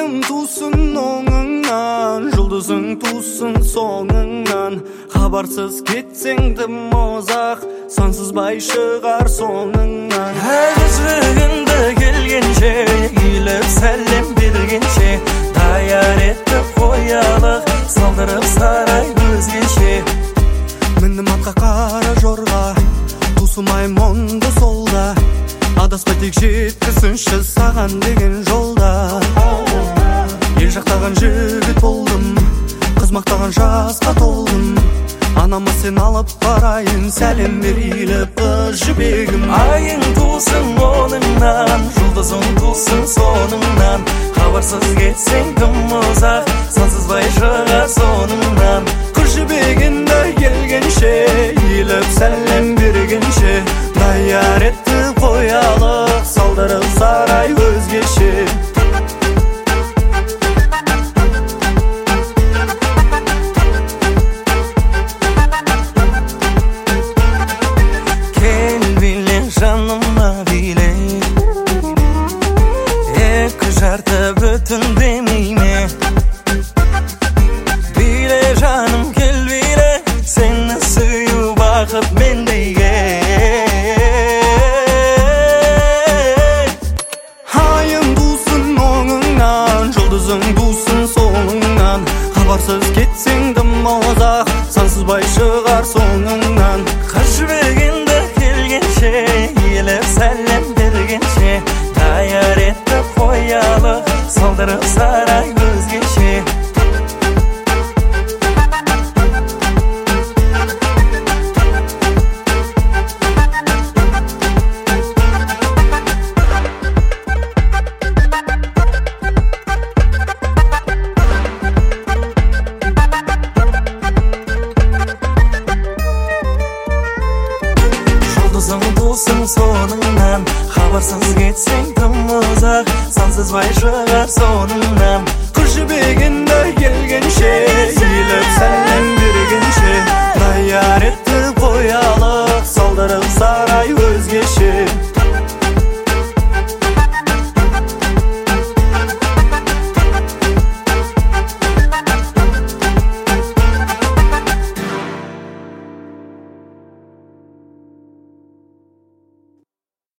Ayın tusun oңыңнан, жұлдызың тусын соңыңнан. Хабарсыз кетсең тым ұзақ, сансызбай шығар соңыңнан. Әзігіңді келгенше, иіліп сәлем бергенше, даяр етіп қоялық, салдырып сарай өзгеше. Міндім атқа қара жорға, тусымай мұнды солда, адаспай тек жеткізсінші саған деген жолда. Ел жақтаған жігіт болдым, қыз мақтаған жасқа толдым. Анама сен алып барайын, сәлем бер иіліп қыз жібегім. Айың тусын оңыңнан, жұлдызың тусын соңыңнан. Хабарсыз кетсең тым ұзақ, сансызбай шығар соңыңнан. Қыз жібегінді келгенше, иіліп сәлем бергенше, даяр етіп қоялық, салдырып сарай өзгеше. Жаныма биле, екі жарты бүтін демейме. Биле жаным кел биле, сені сүю бақыт мендейге. Айың тусын оңыңнан, жұлдызың тусын соңыңнан. Хабарсыз кетсең тым ұзақ, сансызбай шығар соңыңнан. Қыз жібегенді келгенше, иіліп сәлем бергенше, даяр етіп қоялық, салдырып сарай өзгеше. Жұлдызың тусын соңыңнан, хабарсыз кетсең тым ұзақ, сансызбай шығар соңыңнан. Қыз жібегінді келгенше,